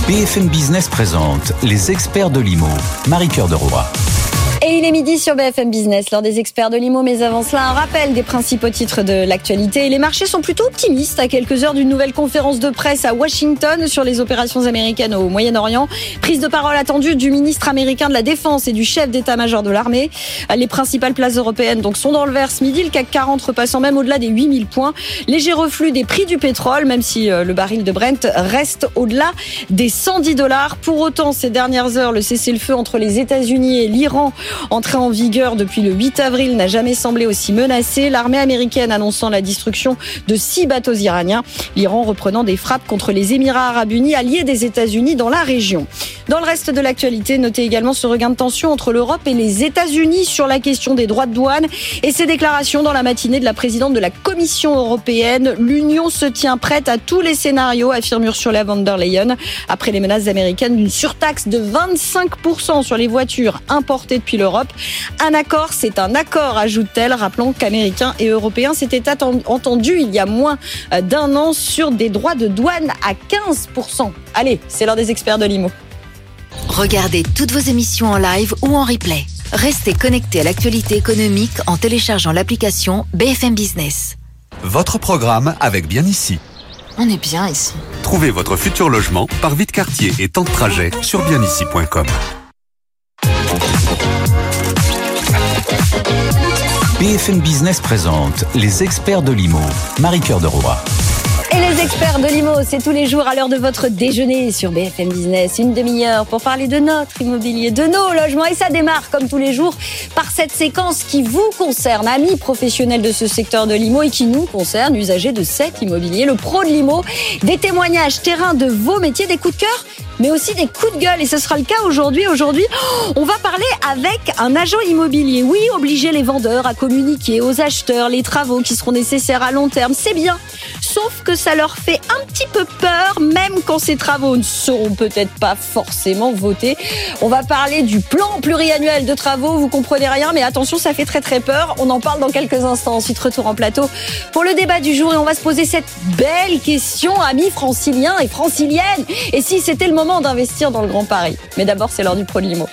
BFM Business présente les experts de l'IMO. Marie-Cœur de Roy. Et il est midi sur BFM Business, l'heure des experts de l'IMO. Mais avant cela, un rappel des principaux titres de l'actualité. Et les marchés sont plutôt optimistes à quelques heures d'une nouvelle conférence de presse à Washington sur les opérations américaines au Moyen-Orient. Prise de parole attendue du ministre américain de la Défense et du chef d'état-major de l'armée. Les principales places européennes donc sont dans le vert ce midi. Le CAC 40 repassant même au-delà des 8000 points. Léger reflux des prix du pétrole, même si le baril de Brent reste au-delà des $110. Pour autant, ces dernières heures, le cessez-le-feu entre les États-Unis et l'Iran, entré en vigueur depuis le 8 avril, n'a jamais semblé aussi menacé. L'armée américaine annonçant la destruction de 6 bateaux iraniens. L'Iran reprenant des frappes contre les Émirats arabes unis, alliés des États-Unis dans la région. Dans le reste de l'actualité, notez également ce regain de tension entre l'Europe et les États-Unis sur la question des droits de douane et ses déclarations dans la matinée de la présidente de la Commission européenne. L'Union se tient prête à tous les scénarios, affirme Ursula von der Leyen, après les menaces américaines d'une surtaxe de 25% sur les voitures importées depuis l'Europe. Un accord, c'est un accord, ajoute-t-elle, rappelant qu'Américains et Européens s'étaient entendus il y a moins d'un an sur des droits de douane à 15%. Allez, c'est l'heure des experts de l'IMO. Regardez toutes vos émissions en live ou en replay. Restez connectés à l'actualité économique en téléchargeant l'application BFM Business. Votre programme avec Bien Ici. On est bien ici. Trouvez votre futur logement par vide quartier et temps de trajet sur bienici.com. BFM Business présente les experts de l'IMO. Marie-Cœur de Roy. Et les experts de l'IMO, c'est tous les jours à l'heure de votre déjeuner sur BFM Business. Une demi-heure pour parler de notre immobilier, de nos logements. Et ça démarre, comme tous les jours, par cette séquence qui vous concerne, amis professionnels de ce secteur de l'IMO et qui nous concerne, usagers de cet immobilier, le pro de l'IMO. Des témoignages terrain de vos métiers, des coups de cœur, mais aussi des coups de gueule. Et ce sera le cas aujourd'hui. Aujourd'hui, on va parler avec un agent immobilier. Oui, obliger les vendeurs à communiquer aux acheteurs les travaux qui seront nécessaires à long terme, c'est bien. Sauf que ça leur fait un petit peu peur, même quand ces travaux ne seront peut-être pas forcément votés. On va parler du plan pluriannuel de travaux. Vous comprenez rien, mais attention, ça fait très très peur. On en parle dans quelques instants. Ensuite, retour en plateau pour le débat du jour. Et on va se poser cette belle question, amis franciliens et franciliennes. Et si c'était le moment d'investir dans le Grand Paris? Mais d'abord, c'est l'heure du pro de l'IMO.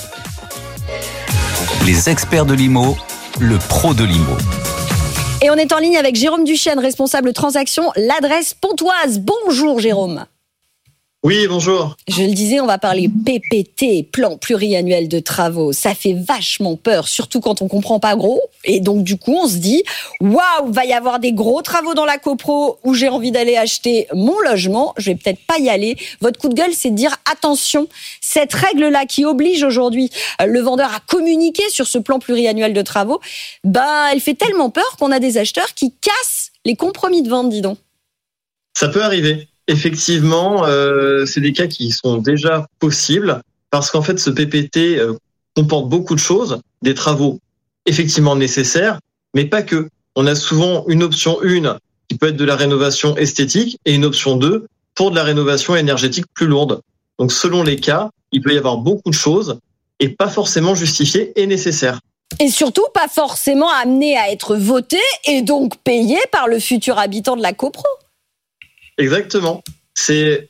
Les experts de l'IMO, le pro de l'IMO. Et on est en ligne avec Jérôme Duchesne, responsable transaction, l'adresse Pontoise. Bonjour Jérôme. Oui, bonjour. Je le disais, on va parler PPT, plan pluriannuel de travaux. Ça fait vachement peur, surtout quand on comprend pas gros. Et donc, du coup, on se dit, waouh, va y avoir des gros travaux dans la copro où j'ai envie d'aller acheter mon logement. Je vais peut-être pas y aller. Votre coup de gueule, c'est de dire, attention, cette règle-là qui oblige aujourd'hui le vendeur à communiquer sur ce plan pluriannuel de travaux, elle fait tellement peur qu'on a des acheteurs qui cassent les compromis de vente, dis donc. Ça peut arriver. Effectivement, c'est des cas qui sont déjà possibles parce qu'en fait, ce PPT comporte beaucoup de choses, des travaux effectivement nécessaires, mais pas que. On a souvent une option 1 qui peut être de la rénovation esthétique et une option 2 pour de la rénovation énergétique plus lourde. Donc, selon les cas, il peut y avoir beaucoup de choses et pas forcément justifiées et nécessaires. Et surtout, pas forcément amenées à être votées et donc payées par le futur habitant de la copro. Exactement. C'est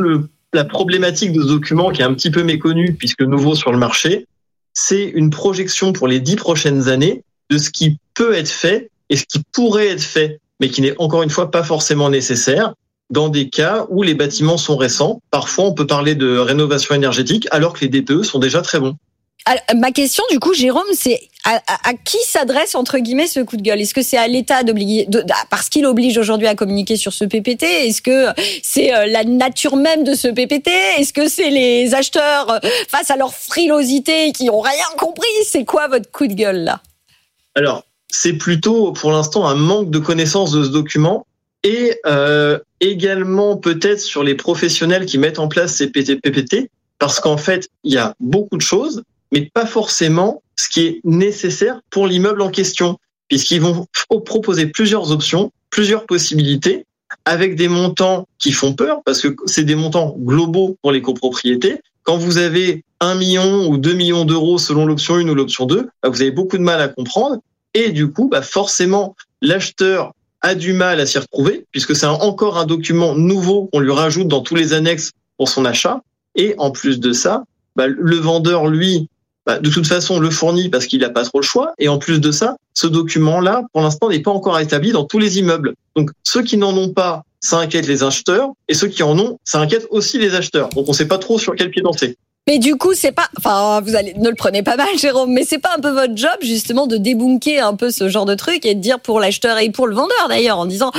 la problématique de ce document qui est un petit peu méconnue puisque nouveau sur le marché. C'est une projection pour les 10 prochaines années de ce qui peut être fait et ce qui pourrait être fait, mais qui n'est encore une fois pas forcément nécessaire dans des cas où les bâtiments sont récents. Parfois, on peut parler de rénovation énergétique alors que les DPE sont déjà très bons. Alors, ma question, du coup, Jérôme, c'est à qui s'adresse, entre guillemets, ce coup de gueule? Est-ce que c'est à l'État d'obliger, parce qu'il oblige aujourd'hui à communiquer sur ce PPT? Est-ce que c'est la nature même de ce PPT? Est-ce que c'est les acheteurs face à leur frilosité qui n'ont rien compris? C'est quoi votre coup de gueule, là? Alors, c'est plutôt, pour l'instant, un manque de connaissance de ce document et également peut-être sur les professionnels qui mettent en place ces PPT, parce qu'en fait, il y a beaucoup de choses, mais pas forcément ce qui est nécessaire pour l'immeuble en question, puisqu'ils vont proposer plusieurs options, plusieurs possibilités, avec des montants qui font peur, parce que c'est des montants globaux pour les copropriétés. Quand vous avez 1 million ou 2 millions d'euros selon l'option 1 ou l'option 2, vous avez beaucoup de mal à comprendre, et du coup, forcément, l'acheteur a du mal à s'y retrouver, puisque c'est encore un document nouveau qu'on lui rajoute dans tous les annexes pour son achat. Et en plus de ça, le vendeur, lui, de toute façon, le fournit parce qu'il n'a pas trop le choix. Et en plus de ça, ce document-là, pour l'instant, n'est pas encore établi dans tous les immeubles. Donc, ceux qui n'en ont pas, ça inquiète les acheteurs. Et ceux qui en ont, ça inquiète aussi les acheteurs. Donc, on ne sait pas trop sur quel pied danser. Mais du coup, c'est pas, ne le prenez pas mal, Jérôme, mais c'est pas un peu votre job, justement, de débunker un peu ce genre de truc et de dire pour l'acheteur et pour le vendeur, d'ailleurs, en disant,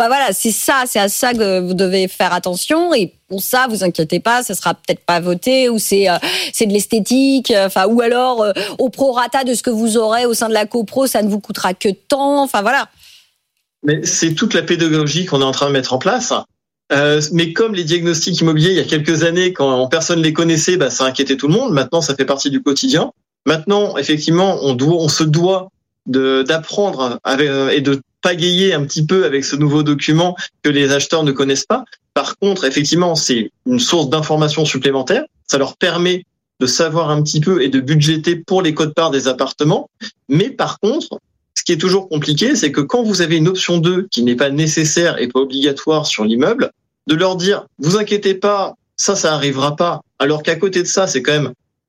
c'est à ça que vous devez faire attention et pour ça, vous inquiétez pas, ça sera peut-être pas voté ou c'est de l'esthétique, ou alors, au prorata de ce que vous aurez au sein de la copro, ça ne vous coûtera que tant, voilà. Mais c'est toute la pédagogie qu'on est en train de mettre en place. Mais comme les diagnostics immobiliers, il y a quelques années, quand personne les connaissait, ça inquiétait tout le monde. Maintenant, ça fait partie du quotidien. Maintenant, effectivement, on se doit d'apprendre et de pagayer un petit peu avec ce nouveau document que les acheteurs ne connaissent pas. Par contre, effectivement, c'est une source d'information supplémentaire. Ça leur permet de savoir un petit peu et de budgéter pour les quotes-parts des appartements. Mais par contre, ce qui est toujours compliqué, c'est que quand vous avez une option 2 qui n'est pas nécessaire et pas obligatoire sur l'immeuble, de leur dire, vous inquiétez pas, ça arrivera pas, alors qu'à côté de ça, c'est quand même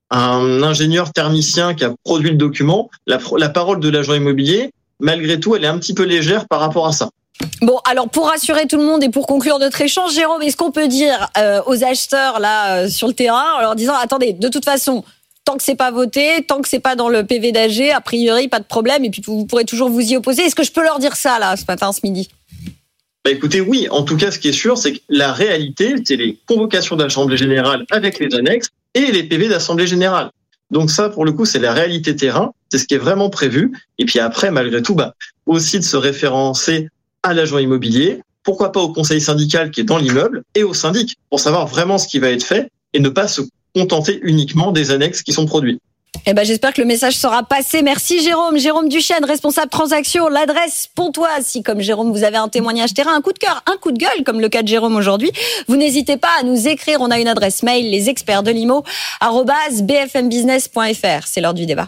un ingénieur thermicien qui a produit le document, la parole de l'agent immobilier, malgré tout, elle est un petit peu légère par rapport à ça. Bon, alors pour rassurer tout le monde et pour conclure notre échange, Jérôme, est-ce qu'on peut dire aux acheteurs là sur le terrain, en leur disant, attendez, de toute façon, tant que c'est pas voté, tant que c'est pas dans le PV d'AG, a priori, pas de problème, et puis vous pourrez toujours vous y opposer. Est-ce que je peux leur dire ça, là, ce midi? Écoutez, oui. En tout cas, ce qui est sûr, c'est que la réalité, c'est les convocations d'assemblée générale avec les annexes et les PV d'assemblée générale. Donc ça, pour le coup, c'est la réalité terrain. C'est ce qui est vraiment prévu. Et puis après, malgré tout, aussi de se référencer à l'agent immobilier. Pourquoi pas au conseil syndical qui est dans l'immeuble et au syndic pour savoir vraiment ce qui va être fait et ne pas se contenter uniquement des annexes qui sont produites. J'espère que le message sera passé. Merci Jérôme. Jérôme Duchesne, responsable transaction, l'adresse Pontoise. Si comme Jérôme, vous avez un témoignage terrain, un coup de cœur, un coup de gueule, comme le cas de Jérôme aujourd'hui, vous n'hésitez pas à nous écrire. On a une adresse mail, lesexpertsdelimo@bfmbusiness.fr. C'est l'heure du débat.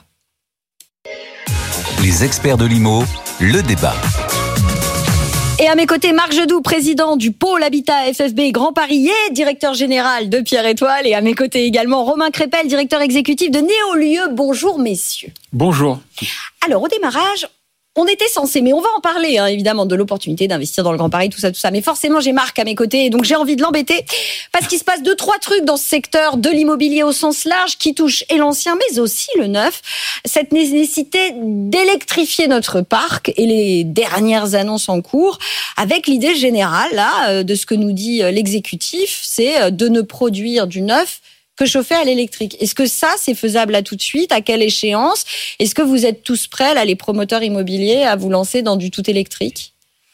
Les experts de l'IMO, le débat. Et à mes côtés, Marc Jedoux, président du pôle Habitat FFB Grand Paris et directeur général de Pierre Étoile. Et à mes côtés également, Romain Crépel, directeur exécutif de Néolieu. Bonjour messieurs. Bonjour. Alors au démarrage, on était censé, mais on va en parler évidemment de l'opportunité d'investir dans le Grand Paris, tout ça. Mais forcément, j'ai Marc à mes côtés et donc j'ai envie de l'embêter parce qu'il se passe 2-3 trucs dans ce secteur de l'immobilier au sens large qui touche et l'ancien mais aussi le neuf. Cette nécessité d'électrifier notre parc et les dernières annonces en cours avec l'idée générale là de ce que nous dit l'exécutif, c'est de ne produire du neuf que chauffer à l'électrique. Est-ce que ça, c'est faisable à tout de suite? À quelle échéance? Est-ce que vous êtes tous prêts, là, les promoteurs immobiliers, à vous lancer dans du tout électrique?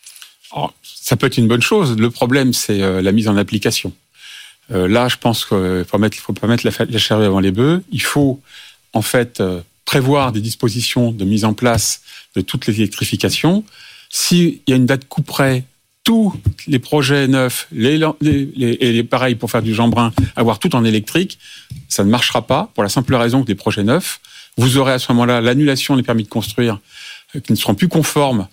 Ça peut être une bonne chose. Le problème, c'est la mise en application. Là, je pense qu'il ne faut pas mettre la charrue avant les bœufs. Il faut, en fait, prévoir des dispositions de mise en place de toute l'électrification. S'il y a une date coup près, tous les projets neufs, et pareil pour faire du Jeanbrun, avoir tout en électrique, ça ne marchera pas pour la simple raison que des projets neufs, vous aurez à ce moment-là l'annulation des permis de construire qui ne seront plus conformes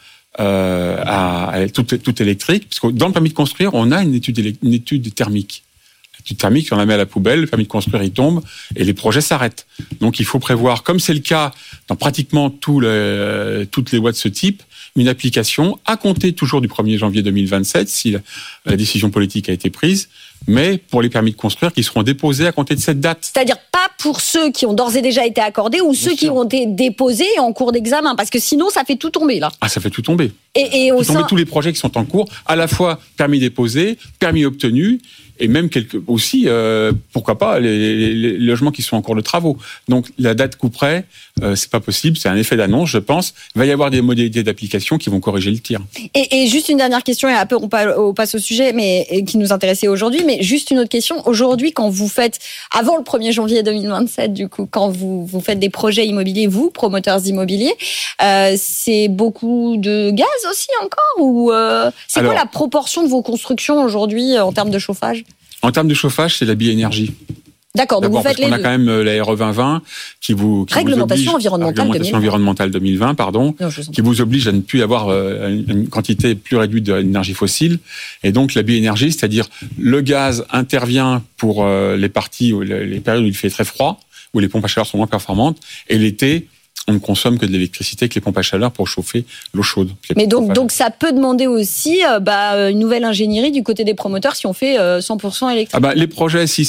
à tout électrique, parce que dans le permis de construire, on a une étude thermique. L'étude thermique, on la met à la poubelle, le permis de construire, il tombe, et les projets s'arrêtent. Donc il faut prévoir, comme c'est le cas dans pratiquement toutes les lois de ce type, une application à compter toujours du 1er janvier 2027, si la décision politique a été prise, mais pour les permis de construire qui seront déposés à compter de cette date. C'est-à-dire pas pour ceux qui ont d'ores et déjà été accordés ou ceux qui ont été déposés en cours d'examen, parce que sinon ça fait tout tomber là. Ah, ça fait tout tomber. Et tomber tous les projets qui sont en cours, à la fois permis déposés, permis obtenus, et même aussi, pourquoi pas, les logements qui sont en cours de travaux. Donc la date coup près, c'est pas possible, c'est un effet d'annonce, je pense. Il va y avoir des modalités d'application qui vont corriger le tir. Et juste une dernière question, et après on passe au sujet qui nous intéressait aujourd'hui, mais juste une autre question. Aujourd'hui, quand vous faites, avant le 1er janvier 2027, du coup, quand vous faites des projets immobiliers, vous, promoteurs immobiliers, c'est beaucoup de gaz aussi encore ou c'est quoi la proportion de vos constructions aujourd'hui en termes de chauffage? En termes de chauffage, c'est la bioénergie. D'accord, donc vous faites les deux. On a quand même la RE 2020 qui vous Réglementation environnementale 2020, pardon, qui vous oblige à ne plus avoir une quantité plus réduite d'énergie fossile. Et donc la bioénergie, c'est-à-dire le gaz intervient pour les parties, les périodes où il fait très froid, où les pompes à chaleur sont moins performantes, et l'été, on ne consomme que de l'électricité avec les pompes à chaleur pour chauffer l'eau chaude. Mais donc ça peut demander aussi une nouvelle ingénierie du côté des promoteurs si on fait 100% électrique. Les projets, si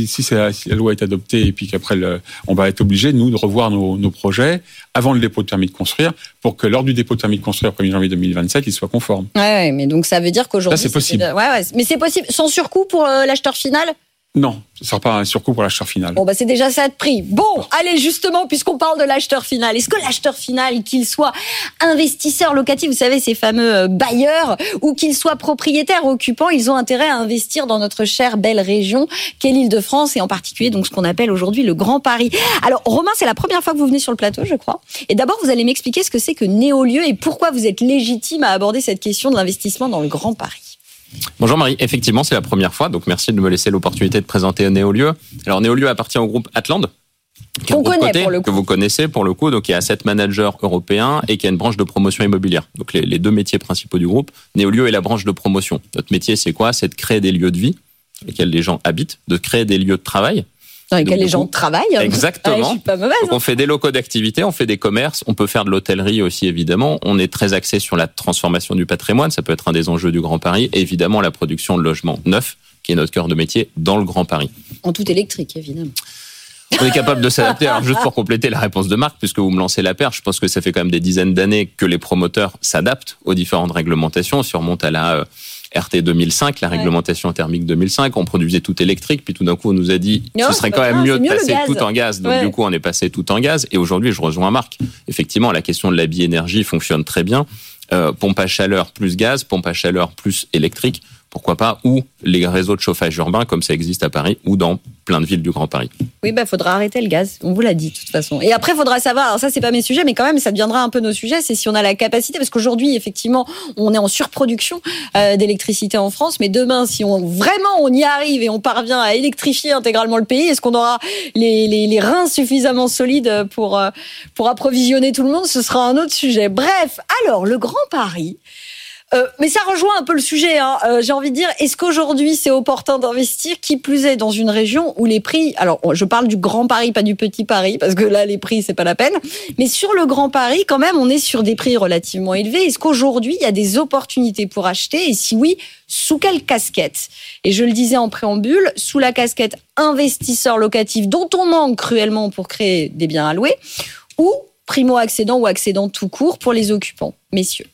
la loi est adoptée et puis qu'après on va être obligé, nous, de revoir nos projets avant le dépôt de permis de construire pour que lors du dépôt de permis de construire au 1er janvier 2027, ils soient conformes. Ouais, mais donc ça veut dire qu'aujourd'hui... Ça, c'est possible. Mais c'est possible sans surcoût pour l'acheteur final ? Non, ce ne sera pas un surcoût pour l'acheteur final. Bon, c'est déjà ça de prix. Bon, allez, justement, puisqu'on parle de l'acheteur final, est-ce que l'acheteur final, qu'il soit investisseur locatif, vous savez, ces fameux bailleurs, ou qu'il soit propriétaire occupant, ils ont intérêt à investir dans notre chère belle région qu'est l'Île-de-France, et en particulier donc ce qu'on appelle aujourd'hui le Grand Paris. Alors, Romain, c'est la première fois que vous venez sur le plateau, je crois. Et d'abord, vous allez m'expliquer ce que c'est que Néolieu et pourquoi vous êtes légitime à aborder cette question de l'investissement dans le Grand Paris. Bonjour Marie, effectivement c'est la première fois, donc merci de me laisser l'opportunité de présenter Néolieu. Alors Néolieu appartient au groupe Atland, qu'on connaît pour le coup. Que vous connaissez pour le coup, donc qui est asset manager européen et qui a une branche de promotion immobilière. Donc les deux métiers principaux du groupe, Néolieu est la branche de promotion. Notre métier c'est quoi ? C'est de créer des lieux de vie dans lesquels les gens habitent, de créer des lieux de travail. Dans lesquels les gens travaillent. Exactement. Je suis pas mauvaise, donc on fait des locaux d'activité, on fait des commerces, on peut faire de l'hôtellerie aussi évidemment. On est très axé sur la transformation du patrimoine, ça peut être un des enjeux du Grand Paris. Et évidemment la production de logements neufs, qui est notre cœur de métier dans le Grand Paris. En tout électrique évidemment. On est capable de s'adapter. Alors juste pour compléter la réponse de Marc, puisque vous me lancez la perche, je pense que ça fait quand même des dizaines d'années que les promoteurs s'adaptent aux différentes réglementations. On surmonte à la RT 2005, la réglementation thermique 2005, on produisait tout électrique, puis tout d'un coup on nous a dit ce serait quand même mieux de passer tout en gaz. Donc du coup on est passé tout en gaz, et aujourd'hui je rejoins Marc. Effectivement la question de la biénergie fonctionne très bien. Pompe à chaleur plus gaz, pompe à chaleur plus électrique, pourquoi pas, ou les réseaux de chauffage urbain comme ça existe à Paris ou dans plein de villes du Grand Paris. Oui, faudra arrêter le gaz, on vous l'a dit de toute façon. Et après, faudra savoir, alors ça c'est pas mes sujets, mais quand même ça deviendra un peu nos sujets, c'est si on a la capacité, parce qu'aujourd'hui effectivement on est en surproduction d'électricité en France, mais demain si on y arrive et on parvient à électrifier intégralement le pays, est-ce qu'on aura les reins suffisamment solides pour approvisionner tout le monde? Ce sera un autre sujet. Bref, alors le Grand Paris... mais ça rejoint un peu le sujet, j'ai envie de dire, est-ce qu'aujourd'hui c'est opportun d'investir, qui plus est dans une région où les prix, alors je parle du Grand Paris, pas du Petit Paris, parce que là les prix c'est pas la peine, mais sur le Grand Paris quand même on est sur des prix relativement élevés. Est-ce qu'aujourd'hui il y a des opportunités pour acheter, et si oui, sous quelle casquette? Et je le disais en préambule, sous la casquette investisseur locatif dont on manque cruellement pour créer des biens à louer, ou primo-accédant ou accédant tout court pour les occupants, messieurs.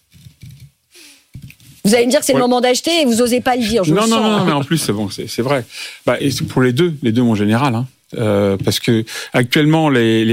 Vous allez me dire que c'est le moment d'acheter et vous n'osez pas le dire. Non, mais en plus, c'est bon, c'est vrai. Et c'est pour les deux en général, parce que actuellement,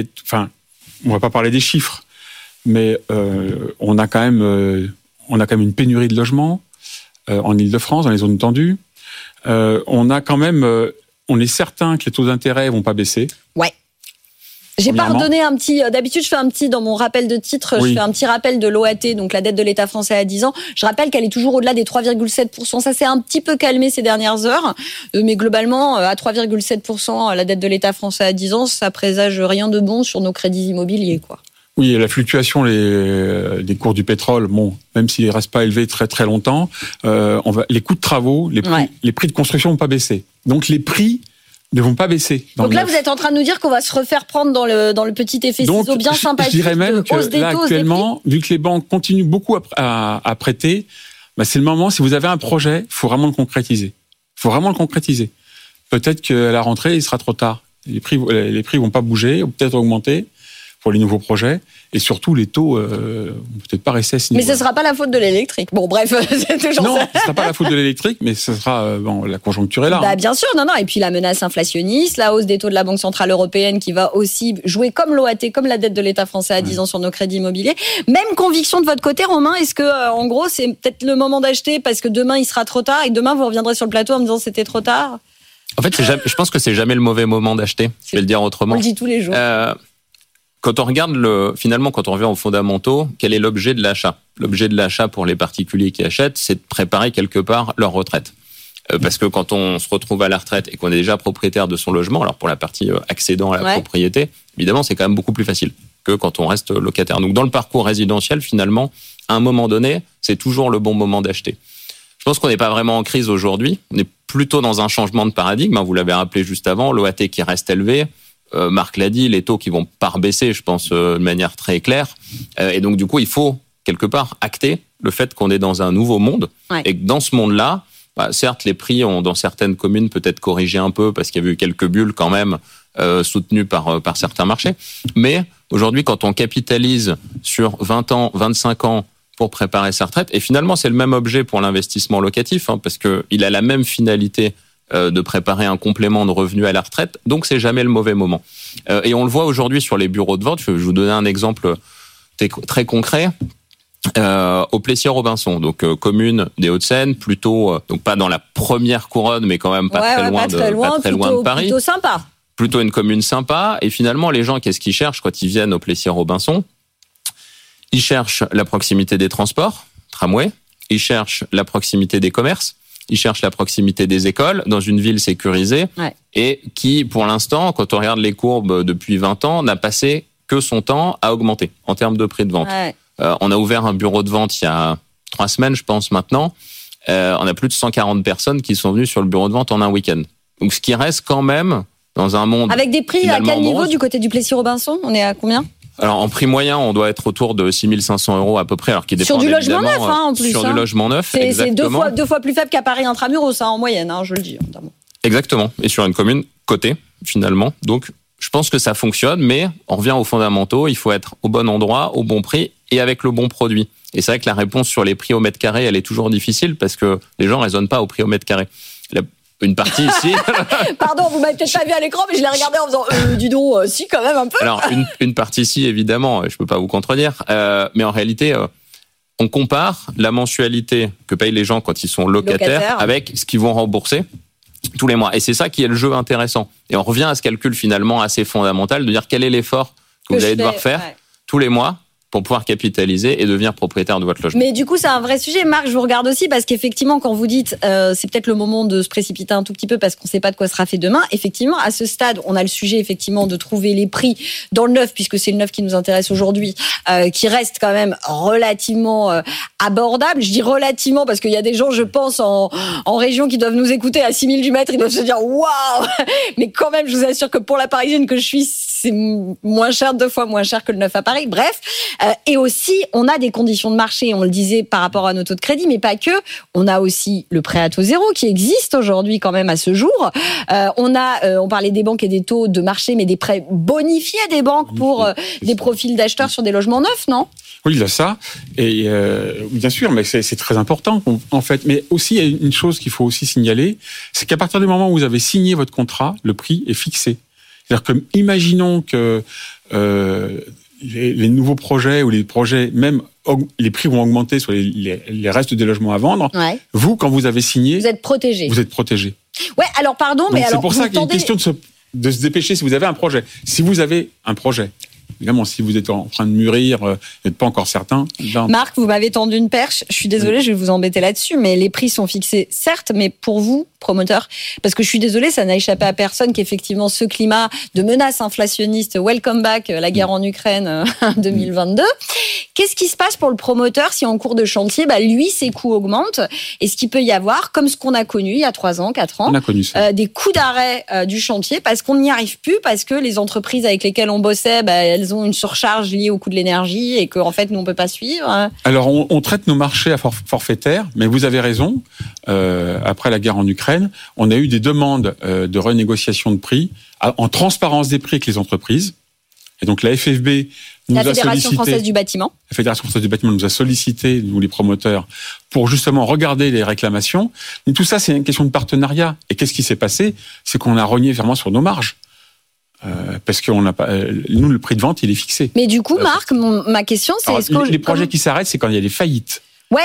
on va pas parler des chiffres, mais on a quand même une pénurie de logements en Île-de-France, dans les zones tendues. On est certain que les taux d'intérêt vont pas baisser. Ouais. J'ai pas redonné un petit... D'habitude, je fais un petit... Dans mon rappel de titre, je fais un petit rappel de l'OAT, donc la dette de l'État français à 10 ans. Je rappelle qu'elle est toujours au-delà des 3,7%. Ça s'est un petit peu calmé ces dernières heures. Mais globalement, à 3,7%, la dette de l'État français à 10 ans, ça présage rien de bon sur nos crédits immobiliers, quoi. Oui, la fluctuation des cours du pétrole, même s'ils ne restent pas élevés très très longtemps, les coûts de travaux, les prix de construction vont pas baisser. Donc les prix ne vont pas baisser. Donc là, vous êtes en train de nous dire qu'on va se refaire prendre dans le petit effet ciseau bien sympathique. Je dirais même que là, actuellement, vu que les banques continuent beaucoup à prêter, c'est le moment, si vous avez un projet, il faut vraiment le concrétiser. Peut-être qu'à la rentrée, il sera trop tard. Les prix vont pas bouger, ou peut-être augmenter pour les nouveaux projets. Et surtout, les taux vont peut-être pas rester à ce niveau. Mais ce sera pas la faute de l'électrique. Bon, bref, c'est toujours ça. Non, ce sera pas la faute de l'électrique, mais ce sera la conjoncture est là. Bien sûr, non. Et puis la menace inflationniste, la hausse des taux de la Banque centrale européenne qui va aussi jouer comme l'OAT, comme la dette de l'État français à 10 ans sur nos crédits immobiliers. Même conviction de votre côté, Romain. Est-ce que, en gros, c'est peut-être le moment d'acheter parce que demain il sera trop tard et que demain vous reviendrez sur le plateau en me disant c'était trop tard? En fait, je pense que c'est jamais le mauvais moment d'acheter. Je vais le dire autrement. On le dit tous les jours. Quand on regarde quand on revient aux fondamentaux, quel est l'objet de l'achat? L'objet de l'achat pour les particuliers qui achètent, c'est de préparer quelque part leur retraite. Parce que quand on se retrouve à la retraite et qu'on est déjà propriétaire de son logement, alors pour la partie accédant à la propriété, évidemment, c'est quand même beaucoup plus facile que quand on reste locataire. Donc dans le parcours résidentiel, finalement, à un moment donné, c'est toujours le bon moment d'acheter. Je pense qu'on n'est pas vraiment en crise aujourd'hui. On est plutôt dans un changement de paradigme. Vous l'avez rappelé juste avant, l'OAT qui reste élevé. Marc l'a dit, les taux qui vont pas rebaisser, je pense, de manière très claire. Et donc, du coup, il faut, quelque part, acter le fait qu'on est dans un nouveau monde. Et que dans ce monde-là, certes, les prix ont, dans certaines communes, peut-être corrigé un peu parce qu'il y avait eu quelques bulles quand même soutenues par certains marchés. Mais aujourd'hui, quand on capitalise sur 20 ans, 25 ans pour préparer sa retraite, et finalement, c'est le même objet pour l'investissement locatif, parce qu'il a la même finalité de préparer un complément de revenus à la retraite, donc c'est jamais le mauvais moment. Et on le voit aujourd'hui sur les bureaux de vente. Je vais vous donner un exemple très concret. Au Plessis-Robinson, donc commune des Hauts-de-Seine, plutôt donc pas dans la première couronne, mais quand même pas très loin de Paris. Plutôt sympa. Plutôt une commune sympa. Et finalement, les gens, qu'est-ce qu'ils cherchent quand ils viennent au Plessis-Robinson ? Ils cherchent la proximité des transports, tramway. Ils cherchent la proximité des commerces. Ils cherchent la proximité des écoles dans une ville sécurisée et qui, pour l'instant, quand on regarde les courbes depuis 20 ans, n'a passé que son temps à augmenter en termes de prix de vente. On a ouvert un bureau de vente il y a 3 semaines, je pense, maintenant. On a plus de 140 personnes qui sont venues sur le bureau de vente en un week-end. Donc, ce qui reste quand même dans un monde... Avec des prix à quel niveau du côté du Plessis-Robinson ? On est à combien ? Alors, en prix moyen, on doit être autour de 6 500 € à peu près, alors qui dépend sur du logement neuf, en plus. Sur du logement neuf, exactement. C'est deux fois plus faible qu'à Paris intramuros, en moyenne, je le dis. Exactement. Et sur une commune cotée, finalement. Donc, je pense que ça fonctionne, mais on revient aux fondamentaux. Il faut être au bon endroit, au bon prix et avec le bon produit. Et c'est vrai que la réponse sur les prix au mètre carré, elle est toujours difficile parce que les gens raisonnent pas au prix au mètre carré. Une partie ici. Pardon, vous m'avez peut-être pas vu à l'écran, mais je l'ai regardé en faisant dis donc, si quand même un peu. Alors une partie ici, évidemment, je peux pas vous contredire, mais en réalité, on compare la mensualité que payent les gens quand ils sont locataires avec ce qu'ils vont rembourser tous les mois. Et c'est ça qui est le jeu intéressant. Et on revient à ce calcul finalement assez fondamental de dire quel est l'effort que vous allez devoir faire tous les mois pour pouvoir capitaliser et devenir propriétaire de votre logement. Mais du coup, c'est un vrai sujet. Marc, je vous regarde aussi parce qu'effectivement, quand vous dites c'est peut-être le moment de se précipiter un tout petit peu parce qu'on ne sait pas de quoi sera fait demain, effectivement, à ce stade, on a le sujet effectivement de trouver les prix dans le neuf, puisque c'est le neuf qui nous intéresse aujourd'hui, qui reste quand même relativement abordable. Je dis relativement parce qu'il y a des gens, je pense, en région qui doivent nous écouter à 6 000 du mètre, ils doivent se dire « Waouh !» Mais quand même, je vous assure que pour la Parisienne que je suis, c'est moins cher, 2 fois moins cher que le neuf à Paris. Bref. Et aussi, on a des conditions de marché, on le disait par rapport à nos taux de crédit, mais pas que. On a aussi le prêt à taux zéro qui existe aujourd'hui quand même à ce jour. On parlait des banques et des taux de marché, mais des prêts bonifiés des banques pour des profils d'acheteurs sur des logements neufs, non ? Oui, il y a ça. Et bien sûr, mais c'est très important en fait. Mais aussi, il y a une chose qu'il faut aussi signaler, c'est qu'à partir du moment où vous avez signé votre contrat, le prix est fixé. C'est-à-dire que, imaginons que les nouveaux projets ou les projets, même les prix vont augmenter sur les restes des logements à vendre. Ouais. Vous, quand vous avez signé, vous êtes protégé. Vous êtes protégé. Ouais, alors pardon, donc, mais alors c'est pour ça qu'il y a une question de se dépêcher si vous avez un projet. Si vous avez un projet. Évidemment, si vous êtes en train de mûrir, vous n'êtes pas encore certain. Marc, vous m'avez tendu une perche. Je suis désolée, je vais vous embêter là-dessus, mais les prix sont fixés, certes, mais pour vous, promoteurs, parce que je suis désolée, ça n'a échappé à personne qu'effectivement ce climat de menace inflationniste, welcome back, la guerre en Ukraine 2022. Qu'est-ce qui se passe pour le promoteur si en cours de chantier, lui, ses coûts augmentent? Est-ce qu'il peut y avoir, comme ce qu'on a connu il y a 3 ans, 4 ans, on a connu ça. Des coups d'arrêt du chantier parce qu'on n'y arrive plus, parce que les entreprises avec lesquelles on bossait, elles ont une surcharge liée au coût de l'énergie et qu'en fait, nous, on ne peut pas suivre? Alors, on traite nos marchés à forfaitaire, mais vous avez raison. Après la guerre en Ukraine, on a eu des demandes de renégociation de prix en transparence des prix avec les entreprises. Et donc, la FFB nous a sollicité. La Fédération française du bâtiment. La Fédération française du bâtiment nous a sollicité, nous les promoteurs, pour justement regarder les réclamations. Mais tout ça, c'est une question de partenariat. Et qu'est-ce qui s'est passé? C'est qu'on a rogné vraiment sur nos marges. Parce qu'on n'a pas, nous, le prix de vente, il est fixé. Mais du coup, Marc, ma question, c'est est-ce que les projets qui s'arrêtent, c'est quand il y a des faillites. Ouais.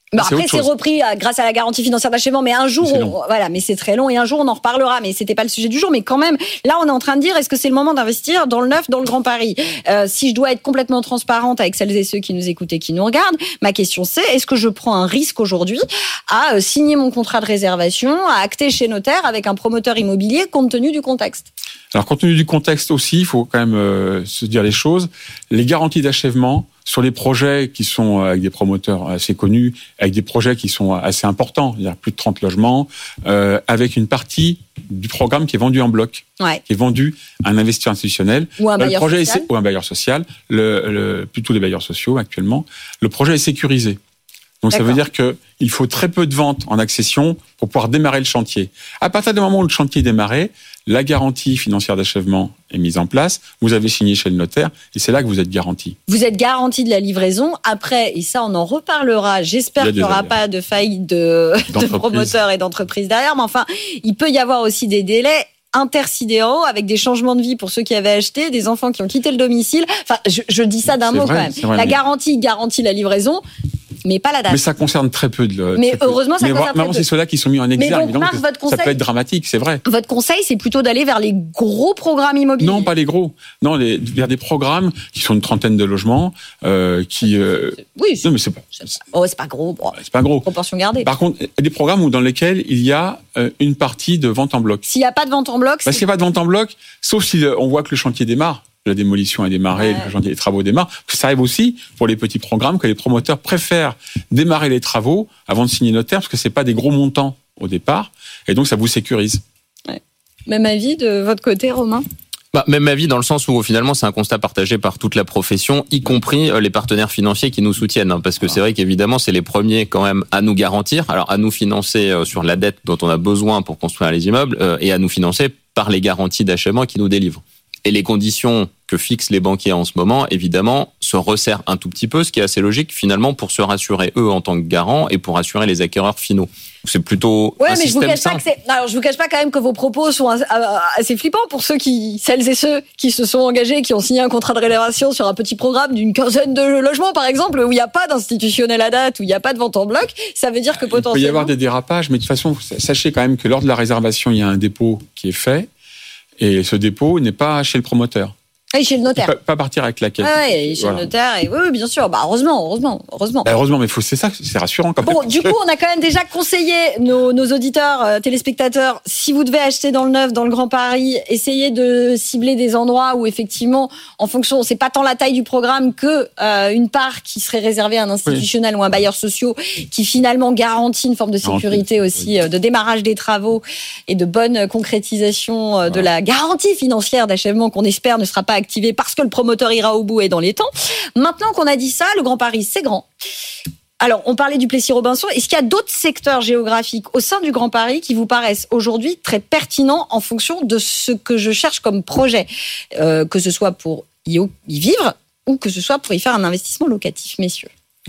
Bon, après, c'est repris grâce à la garantie financière d'achèvement, mais un jour, mais c'est très long, et un jour, on en reparlera, mais c'était pas le sujet du jour, mais quand même, là, on est en train de dire, est-ce que c'est le moment d'investir dans le neuf, dans le Grand Paris? Si je dois être complètement transparente avec celles et ceux qui nous écoutent et qui nous regardent, ma question c'est, est-ce que je prends un risque aujourd'hui à signer mon contrat de réservation, à acter chez notaire avec un promoteur immobilier, compte tenu du contexte? Alors, compte tenu du contexte aussi, il faut quand même se dire les choses. Les garanties d'achèvement sur les projets qui sont avec des promoteurs assez connus, avec des projets qui sont assez importants, il y a plus de 30 logements, avec une partie du programme qui est vendu en bloc, qui est vendu à un investisseur institutionnel. Ou un bailleur social. Ou un bailleur social, plutôt les bailleurs sociaux actuellement. Le projet est sécurisé. Donc ça veut dire qu'il faut très peu de ventes en accession pour pouvoir démarrer le chantier. À partir du moment où le chantier est démarré, la garantie financière d'achèvement est mise en place, vous avez signé chez le notaire et c'est là que vous êtes garanti. Vous êtes garanti de la livraison. Après, et ça on en reparlera, j'espère qu'il n'y aura pas de faillite de promoteurs et d'entreprises derrière, mais enfin, il peut y avoir aussi des délais intersidéraux avec des changements de vie pour ceux qui avaient acheté, des enfants qui ont quitté le domicile. Enfin, je dis ça d'un mot quand même. La garantie garantit la livraison, mais pas la date. Mais ça concerne très peu de... Mais heureusement, ça concerne très peu. C'est ceux-là qui sont mis en exergue. Donc, Marc, votre conseil, ça peut être dramatique, c'est vrai. Votre conseil, c'est plutôt d'aller vers les gros programmes immobiliers. Non, pas les gros. Non, vers des programmes qui sont une trentaine de logements, qui... Oui, non, mais c'est pas... c'est pas gros. Bon, c'est pas gros. Proportion gardée. Par contre, des programmes dans lesquels il y a une partie de vente en bloc. S'il n'y a pas de vente en bloc, s'il n'y a pas de vente en bloc, sauf si on voit que le chantier démarre. La démolition a démarré, les travaux démarrent. Ça arrive aussi pour les petits programmes que les promoteurs préfèrent démarrer les travaux avant de signer notaire parce que c'est pas des gros montants au départ et donc ça vous sécurise. Ouais. Même avis de votre côté, Romain? Même avis dans le sens où finalement c'est un constat partagé par toute la profession, y compris les partenaires financiers qui nous soutiennent. Parce que c'est vrai qu'évidemment c'est les premiers quand même à nous garantir, alors à nous financer sur la dette dont on a besoin pour construire les immeubles et à nous financer par les garanties d'achèvement qu'ils nous délivrent. Et les conditions que fixent les banquiers en ce moment, évidemment, se resserrent un tout petit peu, ce qui est assez logique finalement pour se rassurer eux en tant que garants et pour rassurer les acquéreurs finaux. C'est plutôt un système simple. Alors, je vous cache pas quand même que vos propos sont assez flippants pour celles et ceux qui se sont engagés, qui ont signé un contrat de réservation sur un petit programme d'une quinzaine de logements, par exemple, où il n'y a pas d'institutionnel à date, où il n'y a pas de vente en bloc. Ça veut dire que potentiellement... Il peut y avoir des dérapages, mais de toute façon, sachez quand même que lors de la réservation, il y a un dépôt qui est fait. Et ce dépôt n'est pas chez le promoteur. Et chez le notaire. Pas partir avec la caisse. Oui, chez le notaire. Et oui, bien sûr. Heureusement. Heureusement, mais c'est ça, c'est rassurant quand même. Bon, du coup, on a quand même déjà conseillé nos auditeurs, téléspectateurs, si vous devez acheter dans le neuf, dans le Grand Paris, essayez de cibler des endroits où effectivement, en fonction, c'est pas tant la taille du programme que une part qui serait réservée à un institutionnel ou un bailleur social qui finalement garantit une forme de sécurité aussi, de démarrage des travaux et de bonne concrétisation de la garantie financière d'achèvement qu'on espère ne sera pas activé parce que le promoteur ira au bout et dans les temps. Maintenant qu'on a dit ça, le Grand Paris, c'est grand. Alors, on parlait du Plessis-Robinson. Est-ce qu'il y a d'autres secteurs géographiques au sein du Grand Paris qui vous paraissent aujourd'hui très pertinents en fonction de ce que je cherche comme projet, que ce soit pour y vivre ou que ce soit pour y faire un investissement locatif, messieurs?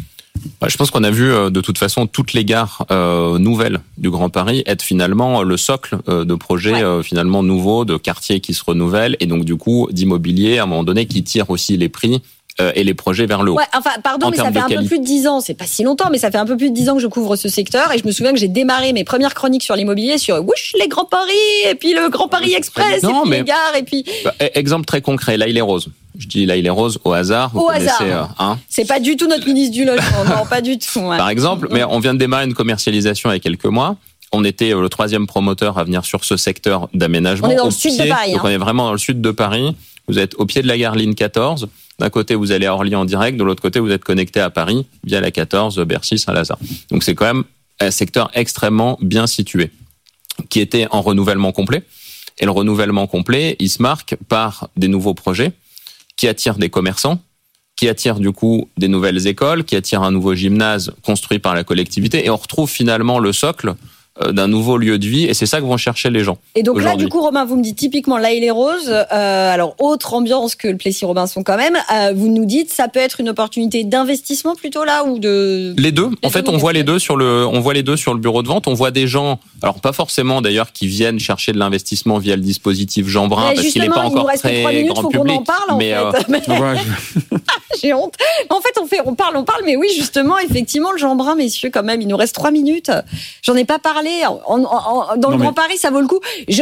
Je pense qu'on a vu de toute façon toutes les gares nouvelles du Grand Paris être finalement le socle de projets finalement nouveaux, de quartiers qui se renouvellent et donc du coup d'immobilier à un moment donné qui tire aussi les prix et les projets vers le haut. Ouais, enfin, pardon, mais ça fait un peu plus de 10 ans, c'est pas si longtemps, mais ça fait un peu plus de 10 ans que je couvre ce secteur et je me souviens que j'ai démarré mes premières chroniques sur l'immobilier sur les Grands Paris et puis le Grand Paris Express et puis les gares et puis... Exemple très concret, là il est rose. Je dis là il est rose au hasard. Vous connaissez, c'est pas du tout notre ministre du logement, non, pas du tout. Ouais. Par exemple, mais on vient de démarrer une commercialisation il y a quelques mois. On était le 3e promoteur à venir sur ce secteur d'aménagement. On est dans le sud de Paris. Donc on est vraiment dans le sud de Paris. Vous êtes au pied de la gare Ligne 14. D'un côté, vous allez à Orly en direct. De l'autre côté, vous êtes connecté à Paris via la 14, Bercy, Saint-Lazare. Donc c'est quand même un secteur extrêmement bien situé, qui était en renouvellement complet. Et le renouvellement complet, il se marque par des nouveaux projets qui attirent des commerçants, qui attirent du coup des nouvelles écoles, qui attirent un nouveau gymnase construit par la collectivité. Et on retrouve finalement le socle d'un nouveau lieu de vie, et c'est ça que vont chercher les gens. Et donc là, du coup, Romain, vous me dites typiquement, là, il est rose, alors autre ambiance que le Plessis-Robinson quand même, vous nous dites, ça peut être une opportunité d'investissement plutôt là, ou de... Les deux. En fait, on voit les deux sur le bureau de vente. On voit des gens, alors pas forcément d'ailleurs, qui viennent chercher de l'investissement via le dispositif Jean Brun, parce qu'il n'est pas encore très grand public. En parle, mais J'ai honte. En fait, on parle, mais oui, justement, effectivement, le Jean Brun, messieurs, quand même, il nous reste 3 minutes. J'en ai pas parlé. Dans le Grand Paris, ça vaut le coup.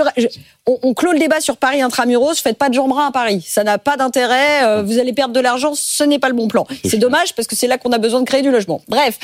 On clôt le débat sur Paris intramuros. Faites pas de Jean Brun à Paris. Ça n'a pas d'intérêt. Vous allez perdre de l'argent. Ce n'est pas le bon plan. C'est dommage parce que c'est là qu'on a besoin de créer du logement. Bref.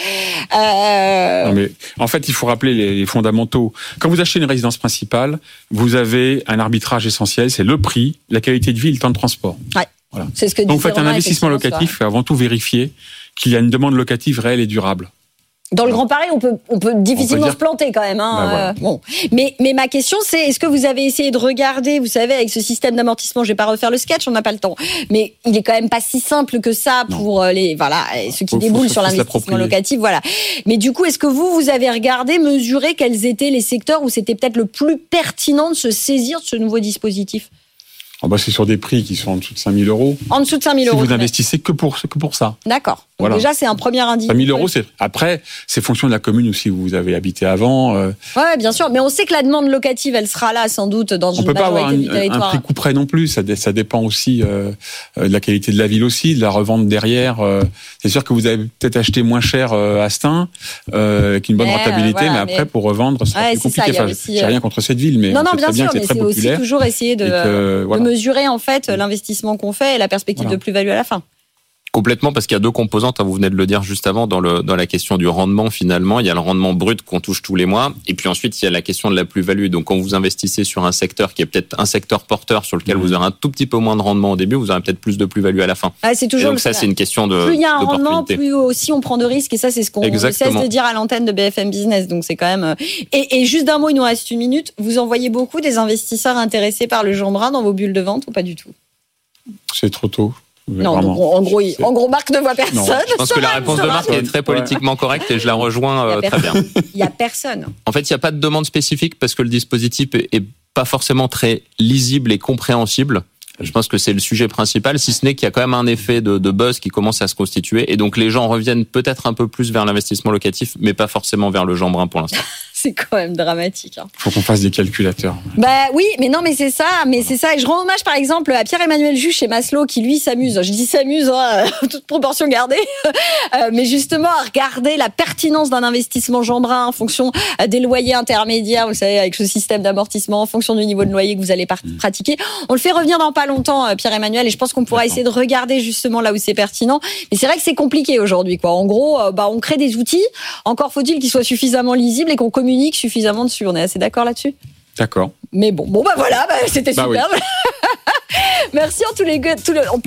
Non, mais en fait, il faut rappeler les fondamentaux. Quand vous achetez une résidence principale, vous avez un arbitrage essentiel. C'est le prix, la qualité de vie et le temps de transport. Ouais. Voilà. C'est ce que donc, faites un investissement locatif. Faut avant tout vérifier qu'il y a une demande locative réelle et durable. Dans le Grand Paris, on peut difficilement se planter quand même. Voilà. Bon, mais ma question c'est, est-ce que vous avez essayé de regarder, vous savez, avec ce système d'amortissement, je vais pas refaire le sketch, on n'a pas le temps, mais il est quand même pas si simple que ça pour ceux qui déboulent sur l'investissement locatif, voilà. Mais du coup, est-ce que vous avez regardé, mesuré quels étaient les secteurs où c'était peut-être le plus pertinent de se saisir de ce nouveau dispositif? C'est sur des prix qui sont en dessous de 5 000 euros. En dessous de 5 000 euros. Si vous n'investissez que pour ça. D'accord. Donc voilà. Déjà, c'est un premier indice. 5 000 euros, après, c'est fonction de la commune où vous avez habité avant. Ouais, bien sûr. Mais on sait que la demande locative, elle sera là, sans doute, dans une majorité du territoire. On peut pas avoir un prix coup près non plus. Ça dépend aussi de la qualité de la ville aussi, de la revente derrière. C'est sûr que vous avez peut-être acheté moins cher à Stein, avec une bonne rentabilité, mais après, pour revendre, c'est plus compliqué. J'ai rien contre cette ville, mais non, bien sûr, mais c'est aussi toujours essayer de mesurer en fait l'investissement qu'on fait et la perspective de plus-value à la fin. Complètement, parce qu'il y a deux composantes, vous venez de le dire juste avant, dans la question du rendement finalement. Il y a le rendement brut qu'on touche tous les mois, et puis ensuite il y a la question de la plus-value. Donc quand vous investissez sur un secteur qui est peut-être un secteur porteur sur lequel vous aurez un tout petit peu moins de rendement au début, vous aurez peut-être plus de plus-value à la fin. C'est toujours et donc ça, c'est une question de plus il y a un rendement, plus aussi on prend de risques, et ça c'est ce qu'on cesse de dire à l'antenne de BFM Business. Donc c'est quand même... Et juste d'un mot, il nous reste 1 minute, vous en voyez beaucoup des investisseurs intéressés par le Jean Brun dans vos bulles de vente ou pas du tout? C'est trop tôt. Non, donc, en gros, Marc ne voit personne. Non. Je pense que la réponse de Marc est très politiquement correcte et je la rejoins très bien. Il n'y a personne. En fait, il n'y a pas de demande spécifique parce que le dispositif est pas forcément très lisible et compréhensible. Je pense que c'est le sujet principal, si ce n'est qu'il y a quand même un effet de buzz qui commence à se constituer. Et donc, les gens reviennent peut-être un peu plus vers l'investissement locatif, mais pas forcément vers le Jean Brun pour l'instant. C'est quand même dramatique. Faut qu'on fasse des calculateurs. Oui, mais non, mais c'est ça. Et je rends hommage, par exemple, à Pierre-Emmanuel Jus chez Maslow, qui lui s'amuse. Je dis s'amuse, toute proportion gardée. Mais justement, à regarder la pertinence d'un investissement Jean Brun en fonction des loyers intermédiaires, vous savez, avec ce système d'amortissement, en fonction du niveau de loyer que vous allez pratiquer. On le fait revenir dans pas longtemps, Pierre-Emmanuel, et je pense qu'on pourra essayer de regarder justement là où c'est pertinent. Mais c'est vrai que c'est compliqué aujourd'hui, quoi. En gros, on crée des outils. Encore faut-il qu'ils soient suffisamment lisibles et qu'on communique suffisamment dessus. On est assez d'accord là-dessus? D'accord. Mais bon, voilà, c'était superbe. Oui. Merci en tous les deux.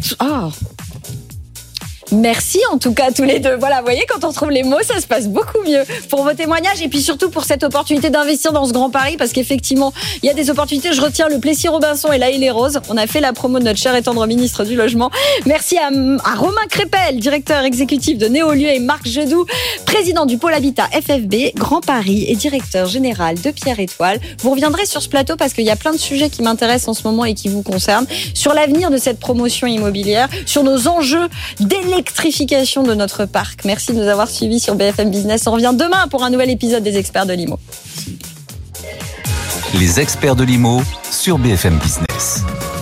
Merci en tout cas tous les deux. Voilà, vous voyez, quand on trouve les mots, ça se passe beaucoup mieux. Pour vos témoignages et puis surtout pour cette opportunité d'investir dans ce Grand Paris, parce qu'effectivement, il y a des opportunités. Je retiens le Plessis-Robinson et la Île-et-Rose. On a fait la promo de notre cher et tendre ministre du Logement. Merci à Romain Crépel, directeur exécutif de Néolieu, et Marc Jedoux, président du pôle Habitat FFB Grand Paris et directeur général de Pierre Étoile. Vous reviendrez sur ce plateau parce qu'il y a plein de sujets qui m'intéressent en ce moment et qui vous concernent, sur l'avenir de cette promotion immobilière, sur nos enjeux d'électrification de notre parc. Merci de nous avoir suivis sur BFM Business. On revient demain pour un nouvel épisode des Experts de l'IMO. Les Experts de l'IMO sur BFM Business.